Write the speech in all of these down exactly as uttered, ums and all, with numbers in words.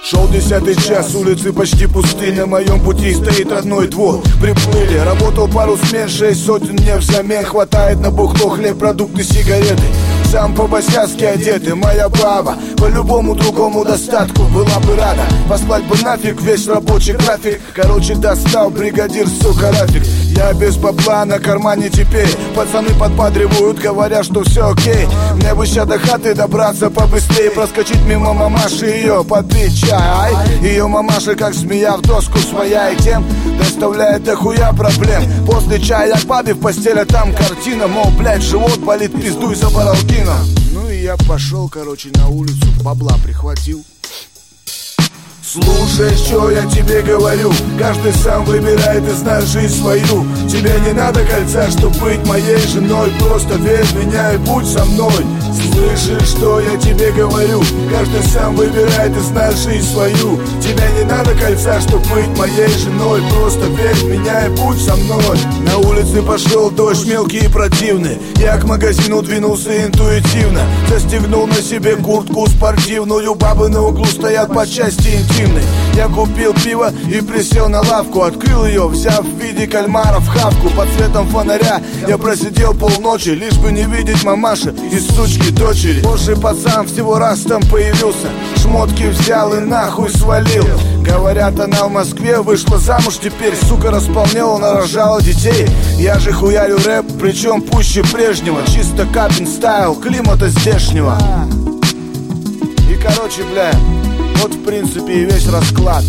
Шел десятый час, улицы почти пусты. На моем пути стоит родной двор. Приплыли, работал пару смен, шесть сотен мне взамен. Хватает на бухло, хлеб, продукты, сигареты. Сам по-босяцки одетый, моя баба по любому другому достатку была бы рада послать бы нафиг весь рабочий график. Короче, достал бригадир, сука, рафик. Я без бабла на кармане теперь. Пацаны подбадривают, говорят, что все окей. Мне бы ща до хаты добраться побыстрее, проскочить мимо мамаши, ее попить чай. Ее мамаша как змея в доску своя, и тем доставляет дохуя проблем. После чая к бабе в постели, там картина. Мол, блядь, живот болит, пиздуй за Баралкино. Ну и я пошел, короче, на улицу, бабла прихватил. Слушай, что я тебе говорю, каждый сам выбирает и знает жизнь свою. Тебе не надо кольца, чтоб быть моей женой. Просто верь в меня и будь со мной. Слышишь, что я тебе говорю, каждый сам выбирает и знает жизнь свою. Тебе не надо кольца, чтоб быть моей женой. Просто верь в меня и будь со мной. На улице пошел дождь мелкий и противный. Я к магазину двинулся интуитивно. Застегнул на себе куртку спортивную. Бабы на углу стоят по части интимной. Я купил пиво и присел на лавку. Открыл ее, взяв в виде кальмара в хавку. Под светом фонаря я просидел полночи, лишь бы не видеть мамаши и сучки дочери. Позже пацан всего раз там появился, шмотки взял и нахуй свалил. Говорят, она в Москве вышла замуж теперь. Сука, располнела, нарожала детей. Я же хуярю рэп, причем пуще прежнего. Чисто капин стайл, климата здешнего. И короче, бля, вот в принципе и весь расклад.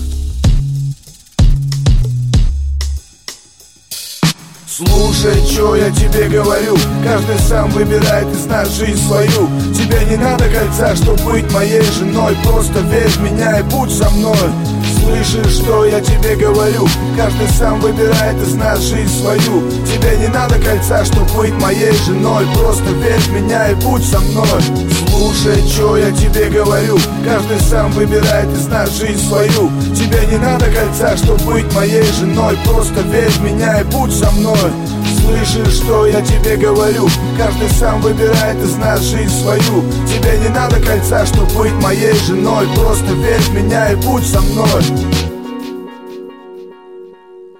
Слушай, что я тебе говорю, каждый сам выбирает и знает жизнь свою. Тебе не надо кольца, чтоб быть моей женой. Просто верь в меня и будь со мной. Слышишь, что я тебе говорю, каждый сам выбирает и знает жизнь свою. Тебе не надо кольца, чтоб быть моей женой. Просто верь в меня и будь со мной. Слушай, что я тебе говорю, каждый сам выбирает и знает жизнь свою. Тебе не надо кольца, чтоб быть моей женой. Просто верь в меня и будь со мной. Слышишь, что я тебе говорю, каждый сам выбирает и знает жизнь свою. Тебе не надо кольца, чтоб быть моей женой. Просто верь в меня и будь со мной.